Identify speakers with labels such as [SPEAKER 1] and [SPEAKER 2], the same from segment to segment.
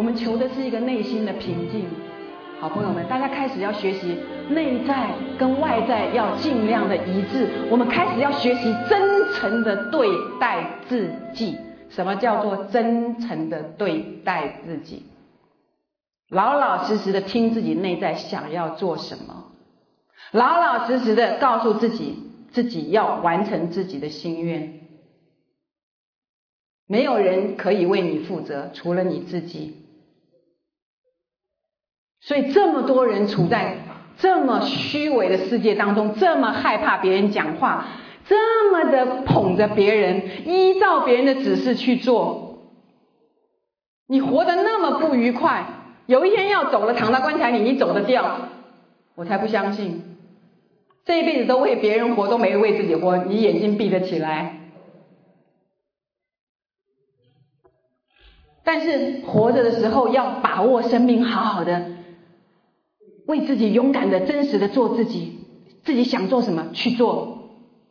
[SPEAKER 1] 们求的是一个内心的平静。好朋友们，大家开始要学习内在跟外在要尽量的一致，我们开始要学习真诚的对待自己。什么叫做真诚的对待自己？老老实实的听自己内在想要做什么，老老实实的告诉自己要完成自己的心愿。没有人可以为你负责，除了你自己。所以这么多人处在这么虚伪的世界当中，这么害怕别人讲话，这么的捧着别人，依照别人的指示去做，你活得那么不愉快，有一天要走了，躺到棺材里，你走得掉？我才不相信。这一辈子都为别人活，都没为自己活，你眼睛闭得起来？但是活着的时候要把握生命，好好的为自己勇敢的真实的做自己，自己想做什么去做。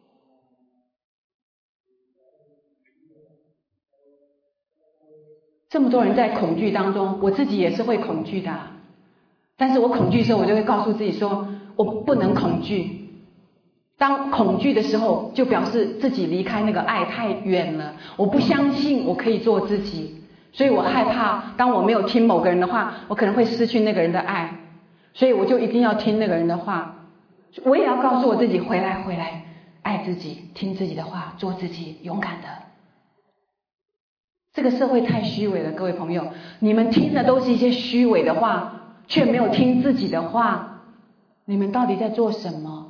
[SPEAKER 1] 这么多人在恐惧当中，我自己也是会恐惧的，但是我恐惧的时候，我就会告诉自己说，我不能恐惧。当恐惧的时候，就表示自己离开那个爱太远了，我不相信我可以做自己，所以我害怕当我没有听某个人的话，我可能会失去那个人的爱，所以我就一定要听那个人的话。我也要告诉我自己，回来，爱自己，听自己的话，做自己，勇敢的。这个社会太虚伪了，各位朋友，你们听的都是一些虚伪的话，却没有听自己的话，你们到底在做什么？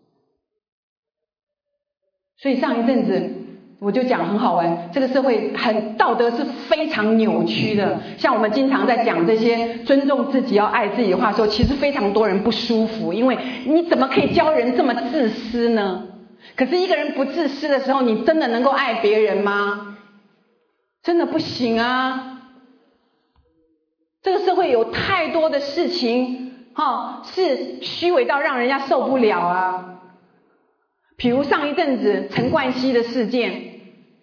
[SPEAKER 1] 所以上一阵子我就讲很好玩，这个社会道德是非常扭曲的。像我们经常在讲这些尊重自己要爱自己的话的时候，其实非常多人不舒服，因为你怎么可以教人这么自私呢？可是一个人不自私的时候，你真的能够爱别人吗？真的不行啊。这个社会有太多的事情是虚伪到让人家受不了啊。比如上一阵子陈冠希的事件，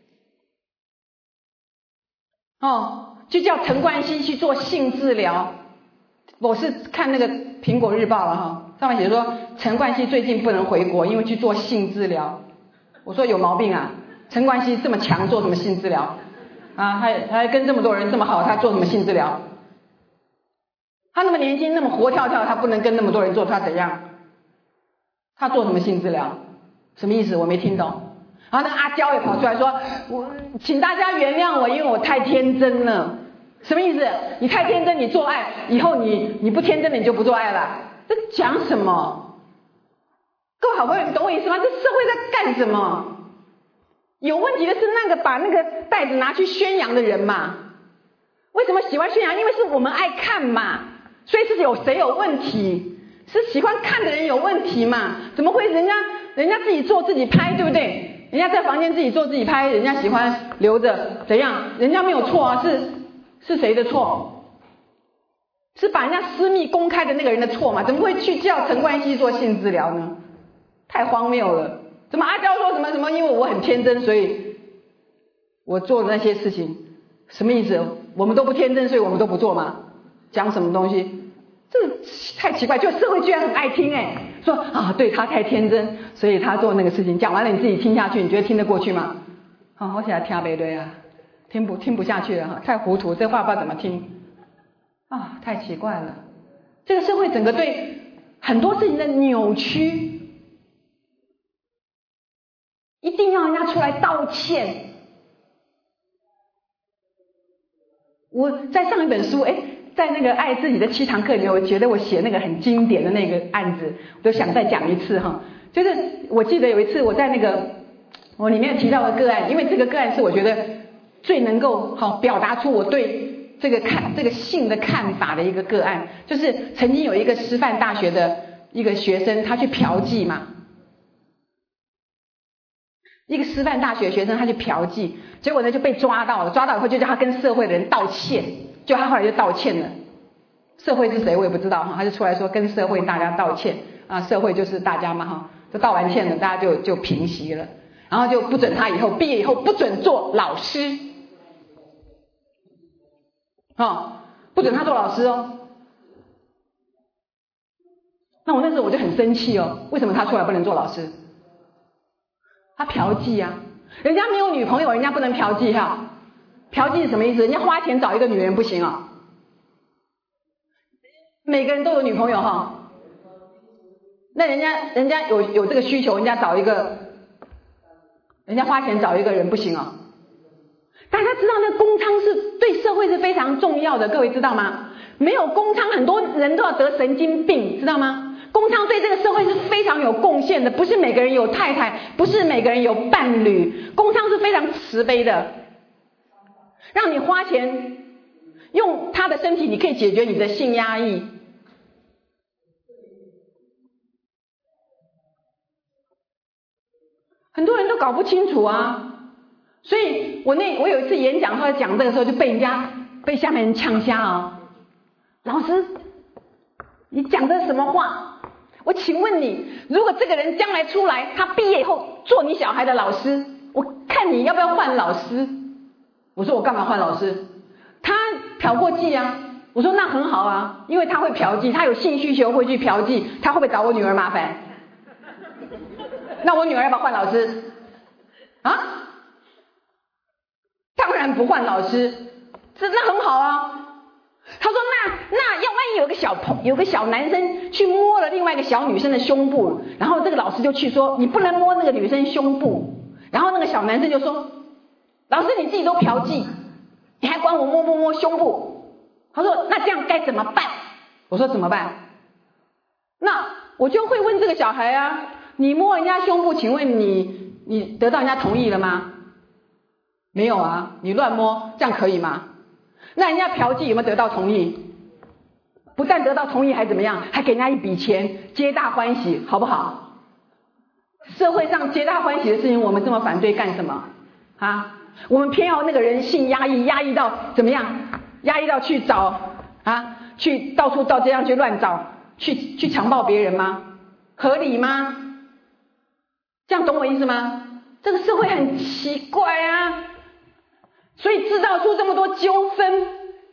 [SPEAKER 1] 就叫陈冠希去做性治疗。我是看那个苹果日报了上面写说陈冠希最近不能回国，因为去做性治疗。我说有毛病啊，陈冠希这么强，做什么性治疗啊？他还跟这么多人这么好，他做什么性治疗？他那么年轻，那么活跳跳，他不能跟那么多人做，他怎样？他做什么性治疗？什么意思？我没听懂。然后那阿娇也跑出来说，请大家原谅我，因为我太天真了。什么意思？你太天真，你做爱以后你不天真的你就不做爱了？这讲什么？各位好朋友，你懂我意思吗？这社会在干什么？有问题的是那个把那个袋子拿去宣扬的人嘛。为什么喜欢宣扬？因为是我们爱看嘛，所以是谁有问题？是喜欢看的人有问题嘛？怎么会人家自己做自己拍，对不对？人家在房间自己做自己拍，人家喜欢留着，怎样？人家没有错啊，是谁的错？是把人家私密公开的那个人的错嘛？怎么会去叫陈冠希做性治疗呢？太荒谬了！怎么阿娇说什么？因为我很天真，所以我做的那些事情，什么意思？我们都不天真，所以我们都不做吗？讲什么东西？这个太奇怪，就社会居然很爱听说啊，对，他太天真，所以他做那个事情。讲完了你自己听下去，你觉得听得过去吗？我现在听不对啊，听不下去了太糊涂，这话不知道怎么听啊，太奇怪了。这个社会整个对很多事情的扭曲，一定要人家出来道歉。我在上一本书在那个爱自己的7堂课里面，我觉得我写那个很经典的那个案子，我都想再讲一次就是我记得有一次我在那个我里面提到的个案，因为这个个案是我觉得最能够表达出我对这个性的看法的一个个案，就是曾经有一个师范大学的一个学生，他去嫖妓嘛。一个师范大学学生他去嫖妓，结果呢就被抓到了，抓到以后就叫他跟社会的人道歉，就他后来就道歉了。社会是谁我也不知道他就出来说跟社会大家道歉啊，社会就是大家嘛就道完歉了，大家就平息了，然后就不准他以后毕业以后不准做老师不准他做老师哦。那我那时候我就很生气哦，为什么他出来不能做老师？他嫖妓啊，人家没有女朋友，人家不能嫖妓哈。嫖妓是什么意思？人家花钱找一个女人不行啊。每个人都有女朋友哈，那人家有这个需求，人家花钱找一个人不行啊。大家知道那公娼是对社会是非常重要的，各位知道吗？没有公娼，很多人都要得神经病，知道吗？公娼对这个社会是非常有贡献的，不是每个人有太太，不是每个人有伴侣，公娼是非常慈悲的，让你花钱用他的身体，你可以解决你的性压抑。很多人都搞不清楚啊，所以我有一次演讲，后来讲这个时候就被下面人呛瞎啊，老师，你讲的什么话？我请问你，如果这个人将来出来，他毕业以后做你小孩的老师，我看你要不要换老师？我说我干嘛换老师？他嫖过妓啊。我说那很好啊，因为他会嫖妓，他有性需求会去嫖妓，他会不会找我女儿麻烦？那我女儿要不要换老师？啊？当然不换老师，那很好啊。他说那要万一有个小男生去摸了另外一个小女生的胸部，然后这个老师就去说你不能摸那个女生胸部，然后那个小男生就说老师你自己都嫖妓，你还管我摸不摸胸部？他说那这样该怎么办？我说怎么办？那我就会问这个小孩啊，你摸人家胸部，请问你得到人家同意了吗？没有啊，你乱摸，这样可以吗？那人家嫖妓有没有得到同意？不但得到同意还怎么样？还给人家一笔钱，皆大欢喜，好不好？社会上皆大欢喜的事情，我们这么反对干什么啊？我们偏要那个人性压抑到怎么样？压抑到去找啊，去到处到街上去乱找，去强暴别人吗？合理吗？这样懂我意思吗？这个社会很奇怪啊，所以制造出这么多纠纷。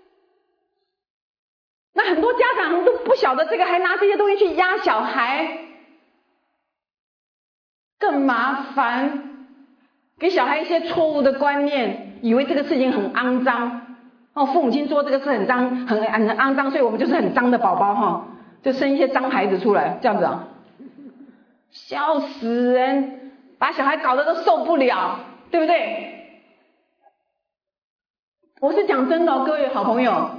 [SPEAKER 1] 那很多家长都不晓得这个，还拿这些东西去压小孩，更麻烦，给小孩一些错误的观念，以为这个事情很肮脏。父母亲说这个是很脏很肮脏，所以我们就是很脏的宝宝哈，就生一些脏孩子出来，这样子啊，笑死人，把小孩搞得都受不了，对不对？我是讲真的哦，各位好朋友，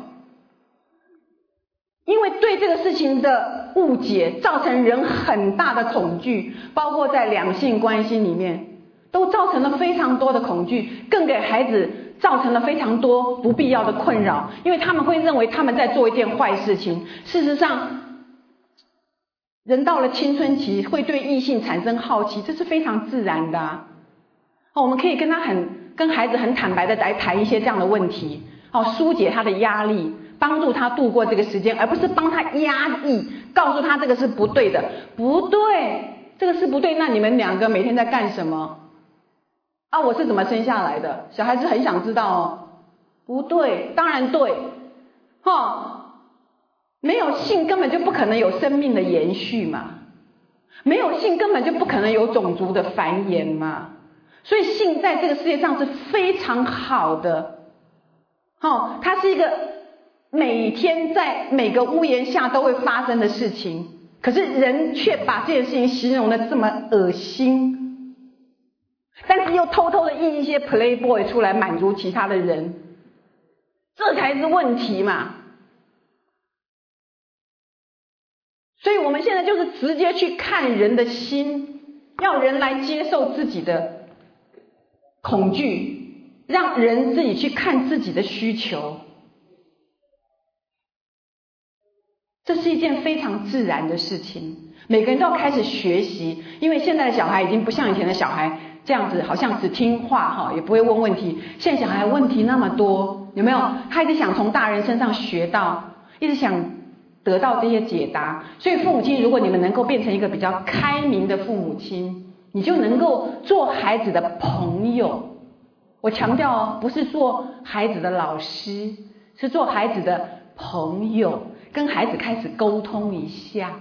[SPEAKER 1] 因为对这个事情的误解，造成人很大的恐惧，包括在两性关系里面，都造成了非常多的恐惧，更给孩子造成了非常多不必要的困扰，因为他们会认为他们在做一件坏事情。事实上，人到了青春期会对异性产生好奇，这是非常自然的啊。我们可以跟孩子很坦白的来谈一些这样的问题，疏解他的压力，帮助他度过这个时间，而不是帮他压抑，告诉他这个是不对的，不对，这个是不对。那你们两个每天在干什么？我是怎么生下来的？小孩子很想知道哦。不对，当然对，没有性根本就不可能有生命的延续嘛，没有性根本就不可能有种族的繁衍嘛。所以性在这个世界上是非常好的，它是一个每天在每个屋檐下都会发生的事情，可是人却把这件事情形容的这么恶心，但是又偷偷的印一些 playboy 出来满足其他的人，这才是问题嘛。所以我们现在就是直接去看人的心，要人来接受自己的恐惧，让人自己去看自己的需求，这是一件非常自然的事情。每个人都要开始学习，因为现在的小孩已经不像以前的小孩这样子，好像只听话也不会问问题。现在小孩问题那么多，有没有？他一直想从大人身上学到，一直想得到这些解答。所以父母亲，如果你们能够变成一个比较开明的父母亲，你就能够做孩子的朋友。我强调不是做孩子的老师，是做孩子的朋友，跟孩子开始沟通一下，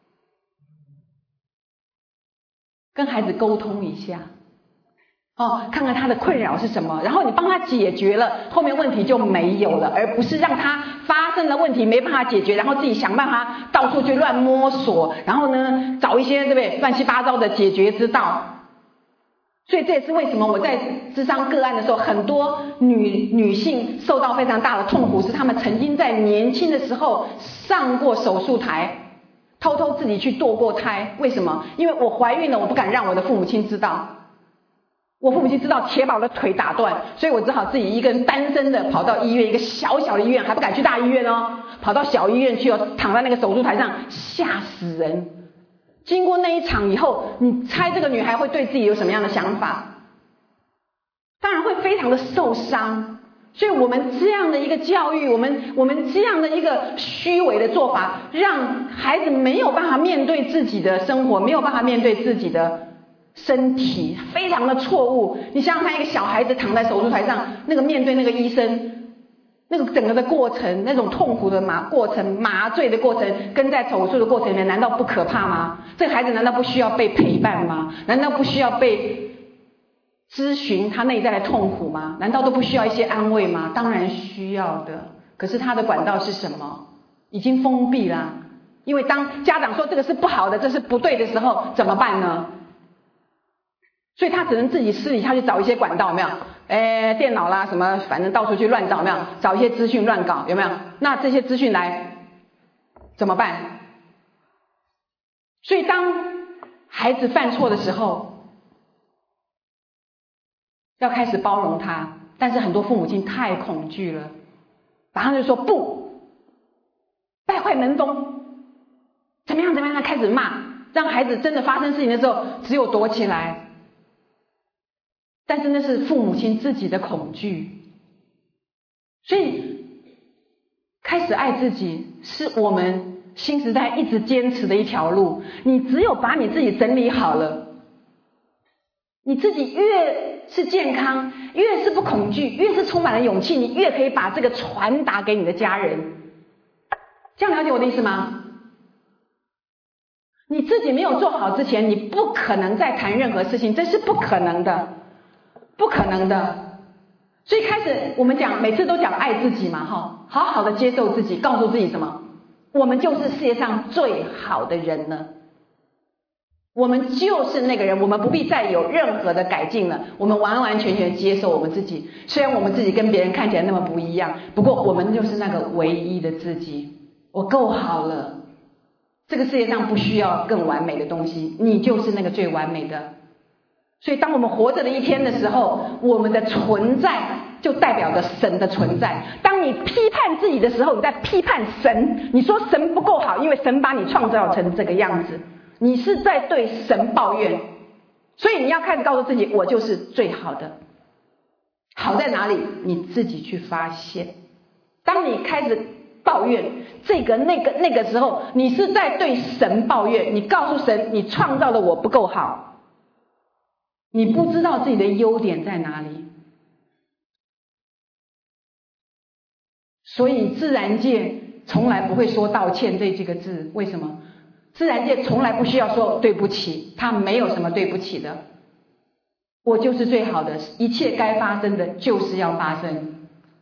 [SPEAKER 1] 跟孩子沟通一下，看看他的困扰是什么，然后你帮他解决了，后面问题就没有了，而不是让他发生了问题没办法解决，然后自己想办法到处去乱摸索，然后呢找一些对不对乱七八糟的解决之道。所以这也是为什么我在諮商个案的时候，很多女性受到非常大的痛苦，是她们曾经在年轻的时候上过手术台，偷偷自己去堕过胎。为什么？因为我怀孕了，我不敢让我的父母亲知道，我父母亲知道铁把我的腿打断，所以我只好自己一个人单身的跑到医院，一个小小的医院，还不敢去大医院跑到小医院去躺在那个手术台上，吓死人。经过那一场以后，你猜这个女孩会对自己有什么样的想法？当然会非常的受伤。所以我们这样的一个教育，我们这样的一个虚伪的做法，让孩子没有办法面对自己的生活，没有办法面对自己的身体，非常的错误。你想想看，一个小孩子躺在手术台上，那个面对那个医生，那个整个的过程，那种痛苦的过程，麻醉的过程，跟在手术的过程里面，难道不可怕吗？这个孩子难道不需要被陪伴吗？难道不需要被咨询他内在的痛苦吗？难道都不需要一些安慰吗？当然需要的。可是他的管道是什么？已经封闭了。因为当家长说这个是不好的，这是不对的时候，怎么办呢？所以他只能自己私底下去找一些管道，有没有？电脑啦什么，反正到处去乱找，有没有？找一些资讯乱搞，有没有？那这些资讯来怎么办？所以当孩子犯错的时候，要开始包容他，但是很多父母亲太恐惧了，马上就说不，败坏门风，怎么样怎么样，开始骂，让孩子真的发生事情的时候只有躲起来。但是那是父母亲自己的恐惧，所以开始爱自己是我们新时代一直坚持的一条路。你只有把你自己整理好了，你自己越是健康，越是不恐惧，越是充满了勇气，你越可以把这个传达给你的家人。这样了解我的意思吗？你自己没有做好之前，你不可能再谈任何事情，这是不可能的，不可能的。所以开始我们讲，每次都讲爱自己嘛，好好的接受自己，告诉自己什么？我们就是世界上最好的人了，我们就是那个人，我们不必再有任何的改进了，我们完完全全接受我们自己。虽然我们自己跟别人看起来那么不一样，不过我们就是那个唯一的自己。我够好了，这个世界上不需要更完美的东西，你就是那个最完美的。所以当我们活着的一天的时候，我们的存在就代表着神的存在。当你批判自己的时候，你在批判神，你说神不够好，因为神把你创造成这个样子，你是在对神抱怨。所以你要开始告诉自己，我就是最好的。好在哪里？你自己去发现。当你开始抱怨这个那个时候，你是在对神抱怨，你告诉神，你创造的我不够好，你不知道自己的优点在哪里。所以自然界从来不会说道歉这几个字，为什么？自然界从来不需要说对不起，它没有什么对不起的。我就是最好的，一切该发生的就是要发生。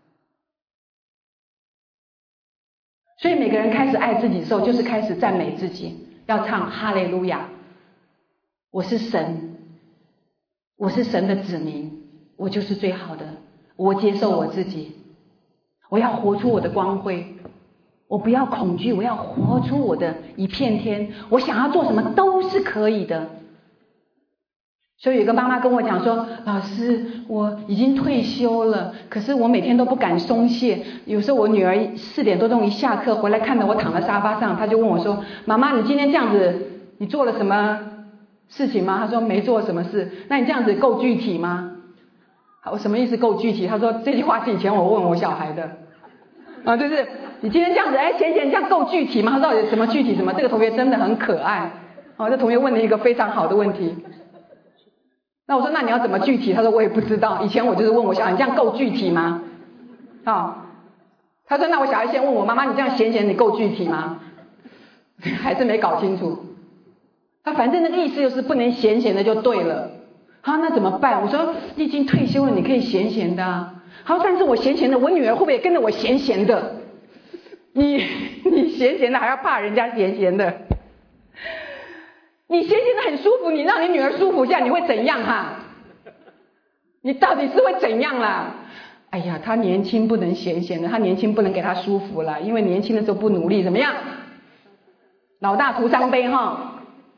[SPEAKER 1] 所以每个人开始爱自己的时候，就是开始赞美自己，要唱哈利路亚，我是神，我是神的子民，我就是最好的，我接受我自己，我要活出我的光辉，我不要恐惧，我要活出我的一片天，我想要做什么都是可以的。所以有个妈妈跟我讲说，老师，我已经退休了，可是我每天都不敢松懈。有时候我女儿4点多钟一下课回来，看到我躺在沙发上，她就问我说，妈妈，你今天这样子，你做了什么事情吗？她说没做什么事。那你这样子够具体吗？我什么意思够具体？她说这句话是以前我问我小孩的就是你今天这样子，闲这样够具体吗？她到底什么具体什么？这个同学真的很可爱这同学问了一个非常好的问题。那我说，那你要怎么具体？他说我也不知道，以前我就是问我小孩，你这样够具体吗？ 他说那我小孩先问我妈妈，你这样闲闲你够具体吗？还是没搞清楚。他反正那个意思就是不能闲闲的就对了。好，那怎么办？我说你已经退休了，你可以闲闲的啊。好，但是我闲闲的，我女儿会不会也跟着我闲闲的？你闲闲的还要怕人家闲闲的？你闲闲的很舒服，你让你女儿舒服一下，你会怎样哈？你到底是会怎样啦？哎呀，他年轻不能闲闲的，他年轻不能给他舒服了，因为年轻的时候不努力怎么样？老大徒伤悲哈。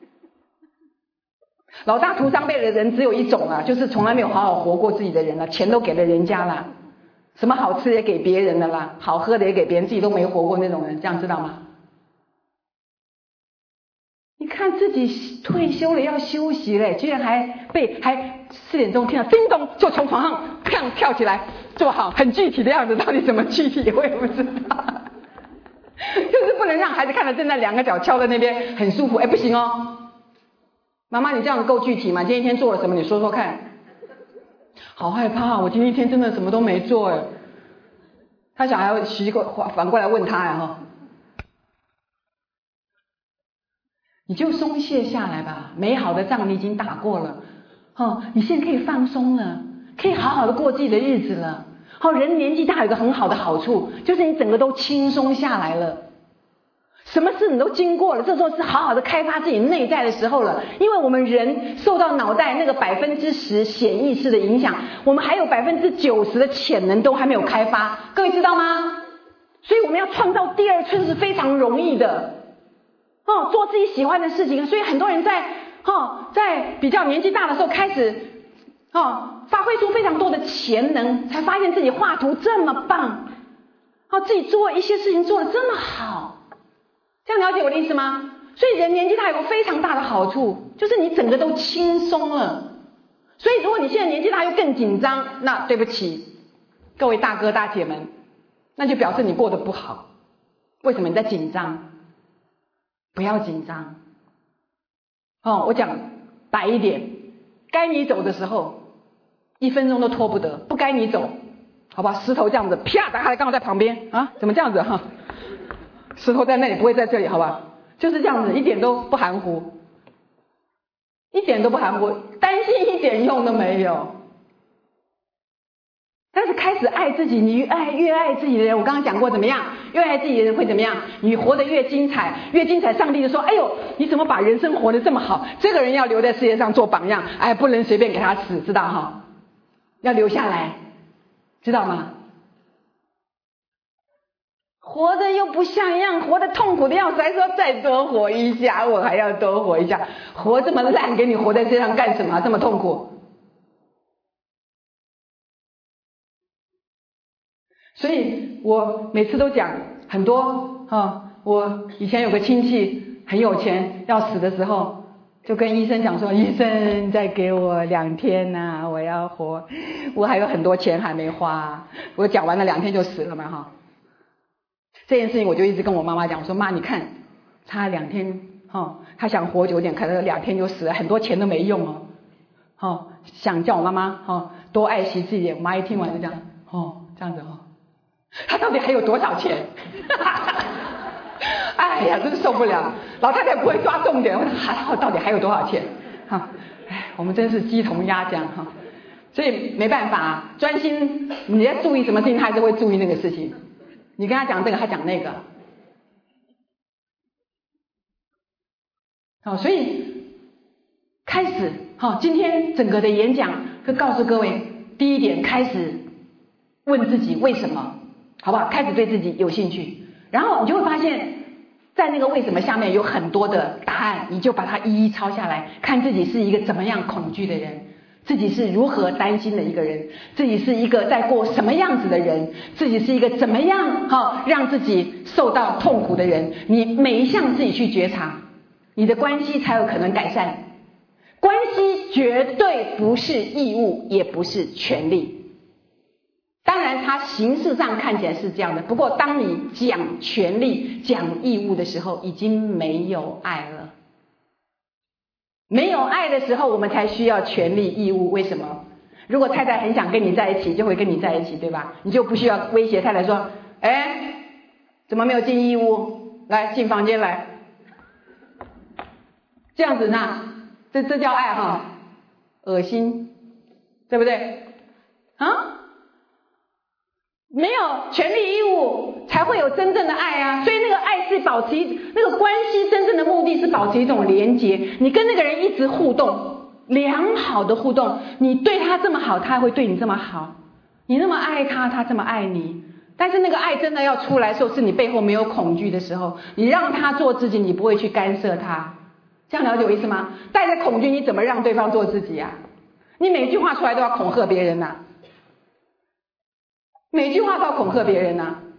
[SPEAKER 1] 老大徒伤悲的人只有一种啊，就是从来没有好好活过自己的人了，钱都给了人家了，什么好吃也给别人了啦，好喝的也给别人，自己都没活过那种人，这样知道吗？你看自己退休了要休息嘞，居然还4点钟听到叮咚就从床上砰跳起来，坐好，很具体的样子，到底怎么具体我也不知道。就是不能让孩子看到正在2个脚翘在那边很舒服，不行哦。妈妈，你这样子够具体吗？今天一天做了什么？你说说看。好害怕，我今天一天真的什么都没做他小孩反过来问他呀你就松懈下来吧，美好的仗你已经打过了你现在可以放松了，可以好好的过自己的日子了人年纪大有一个很好的好处，就是你整个都轻松下来了，什么事你都经过了，这时候是好好的开发自己内在的时候了。因为我们人受到脑袋那个10%显意识的影响，我们还有90%的潜能都还没有开发，各位知道吗？所以我们要创造第二春是非常容易的做自己喜欢的事情。所以很多人在比较年纪大的时候开始发挥出非常多的潜能，才发现自己画图这么棒自己做一些事情做得这么好，这样了解我的意思吗？所以人年纪大有个非常大的好处，就是你整个都轻松了。所以如果你现在年纪大又更紧张，那对不起各位大哥大姐们，那就表示你过得不好。为什么你在紧张？不要紧张我讲白一点，该你走的时候1分钟都拖不得，不该你走好吧，石头这样子啪打开来，刚好在旁边怎么这样子石头在那里不会在这里好吧，就是这样子，一点都不含糊，一点都不含糊，担心一点用都没有。但是开始爱自己，你越爱自己的人，我刚刚讲过怎么样，越爱自己的人会怎么样，你活得越精彩，越精彩，上帝就说哎呦你怎么把人生活得这么好，这个人要留在世界上做榜样，不能随便给他死，知道要留下来，知道吗？活得又不像样，活得痛苦的要死，还说再多活一下，我还要多活一下，活这么烂，给你活在世界上干什么这么痛苦？所以我每次都讲很多我以前有个亲戚很有钱，要死的时候就跟医生讲说，医生再给我2天我要活，我还有很多钱还没花，我讲完了2天就死了嘛这件事情我就一直跟我妈妈讲，我说妈你看差2天他想活久点，可能2天就死了，很多钱都没用想叫我妈妈多爱惜自己，我妈一听完就这样这样子他到底还有多少钱哎呀真是受不了，老太太不会抓重点，我说到底还有多少钱我们真是鸡同鸭讲所以没办法专心你在注意什么事情，他还是会注意那个事情，你跟他讲这个他讲那个所以开始今天整个的演讲会告诉各位，第一点开始问自己为什么，好不好？开始对自己有兴趣，然后你就会发现在那个为什么下面有很多的答案，你就把它一一抄下来，看自己是一个怎么样恐惧的人，自己是如何担心的一个人，自己是一个在过什么样子的人，自己是一个怎么样让自己受到痛苦的人，你每一项自己去觉察，你的关系才有可能改善。关系绝对不是义务，也不是权利，当然它形式上看起来是这样的，不过当你讲权利讲义务的时候，已经没有爱了。没有爱的时候我们才需要权利义务，为什么？如果太太很想跟你在一起，就会跟你在一起，对吧？你就不需要威胁太太说哎，怎么没有进义屋？来，进房间来。这样子呢，这叫爱哈，恶心，对不对？啊？没有权利义务才会有真正的爱啊，所以那个爱是保持那个关系真正的目的是保持一种连结，你跟那个人一直互动，良好的互动，你对他这么好，他会对你这么好，你那么爱他，他这么爱你。但是那个爱真的要出来的时候，是你背后没有恐惧的时候，你让他做自己，你不会去干涉他，这样了解我意思吗？带着恐惧，你怎么让对方做自己啊？你每一句话出来都要恐吓别人啊，每句话都要恐吓别人啊。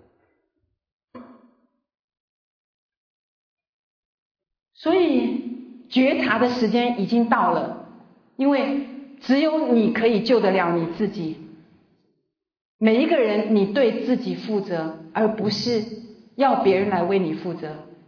[SPEAKER 1] 所以觉察的时间已经到了，因为只有你可以救得了你自己。每一个人你对自己负责，而不是要别人来为你负责。